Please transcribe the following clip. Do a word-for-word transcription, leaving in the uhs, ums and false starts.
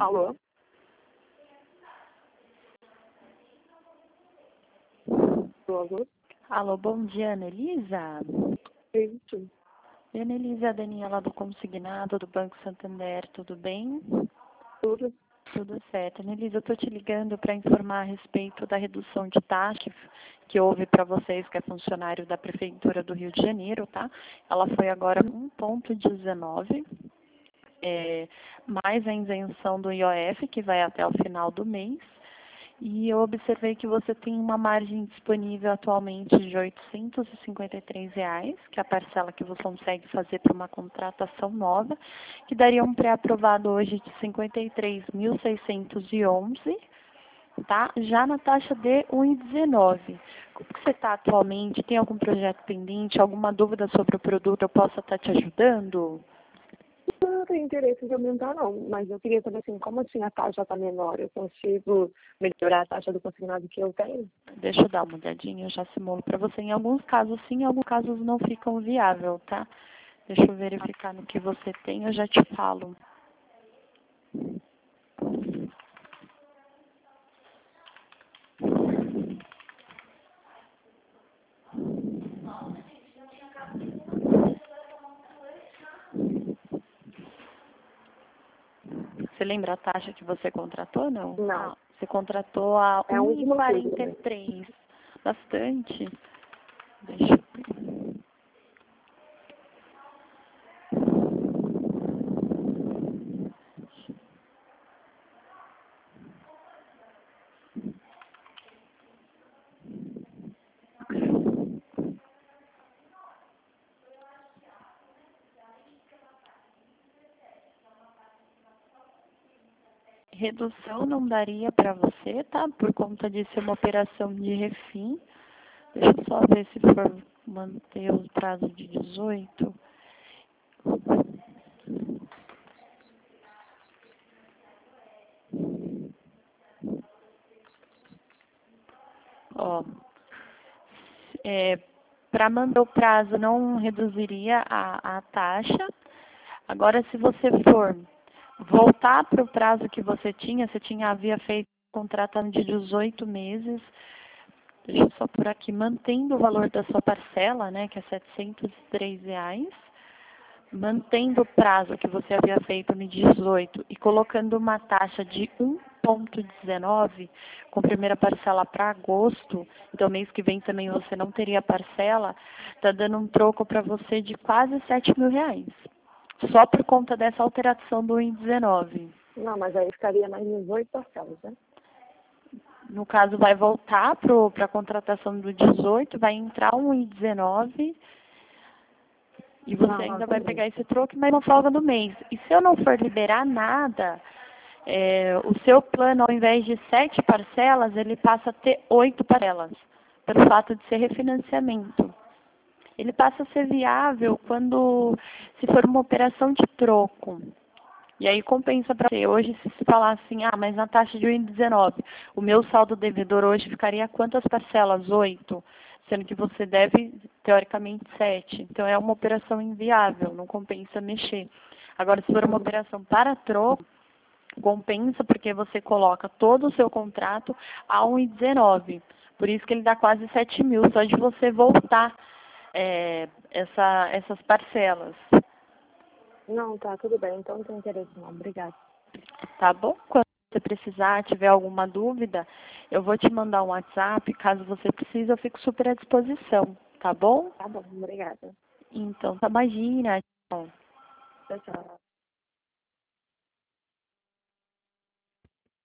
Alô? Alô? Alô, bom dia, Ana Elisa. Isso. Ana Elisa, a Daniela do Consignado, do Banco Santander, tudo bem? Tudo. Tudo certo. Ana Elisa, eu estou te ligando para informar a respeito da redução de taxa que, que houve para vocês, que é funcionário da Prefeitura do Rio de Janeiro, tá? Ela foi agora um vírgula dezenove, é, mais a isenção do I O F, que vai até o final do mês. E eu observei que você tem uma margem disponível atualmente de oitocentos e cinquenta e três reais, que é a parcela que você consegue fazer para uma contratação nova, que daria um pré-aprovado hoje de cinquenta e três mil seiscentos e onze, tá? Já na taxa de um vírgula dezenove. Como que você está atualmente? Tem algum projeto pendente? Alguma dúvida sobre o produto? Eu possa estar te ajudando? Eu não tenho interesse em aumentar, não. Mas eu queria saber, assim, como assim a taxa está menor? Eu consigo melhorar a taxa do consignado que eu tenho? Deixa eu dar uma olhadinha, eu já simulo para você. Em alguns casos sim, em alguns casos não ficam viável, tá? Deixa eu verificar no que você tem, eu já te falo. Você lembra a taxa que você contratou, não? Não. Ah, você contratou a É a um vírgula última coisa quarenta e também. três. Bastante. Deixa eu ver. Redução não daria para você, tá? Por conta de ser uma operação de refim. Deixa eu só ver se for manter o prazo de dezoito. Ó, é, para manter o prazo não reduziria a, a taxa. Agora, se você for voltar para o prazo que você tinha, você tinha havia feito um contrato de dezoito meses, deixa eu só por aqui, mantendo o valor da sua parcela, né, que é setecentos e três reais, mantendo o prazo que você havia feito no dezoito e colocando uma taxa de um vírgula dezenove, com primeira parcela para agosto, então mês que vem também você não teria parcela, está dando um troco para você de quase sete mil reais. Só por conta dessa alteração do um vírgula dezenove. Não, mas aí ficaria mais dezoito parcelas, né? No caso, vai voltar para a contratação do dezoito, vai entrar um vírgula dezenove e você Não, não, ainda vai entendi. pegar esse troco mais uma folga do mês. E se eu não for liberar nada, é, o seu plano, ao invés de sete parcelas, ele passa a ter oito parcelas, pelo fato de ser refinanciamento. Ele passa a ser viável quando, se for uma operação de troco. E aí compensa para você. Hoje, se você falar assim, ah, mas na taxa de um vírgula dezenove, o meu saldo devedor hoje ficaria quantas parcelas? Oito. Sendo que você deve, teoricamente, sete. Então, é uma operação inviável, não compensa mexer. Agora, se for uma operação para troco, compensa porque você coloca todo o seu contrato a um vírgula dezenove. Por isso que ele dá quase sete mil, só de você voltar é, essa, essas parcelas. Não, tá, tudo bem. Então não tem interesse, não. Obrigada. Tá bom? Quando você precisar, tiver alguma dúvida, eu vou te mandar um WhatsApp. Caso você precise, eu fico super à disposição. Tá bom? Tá bom, obrigada. Então, tá, imagina. Tchau, tchau.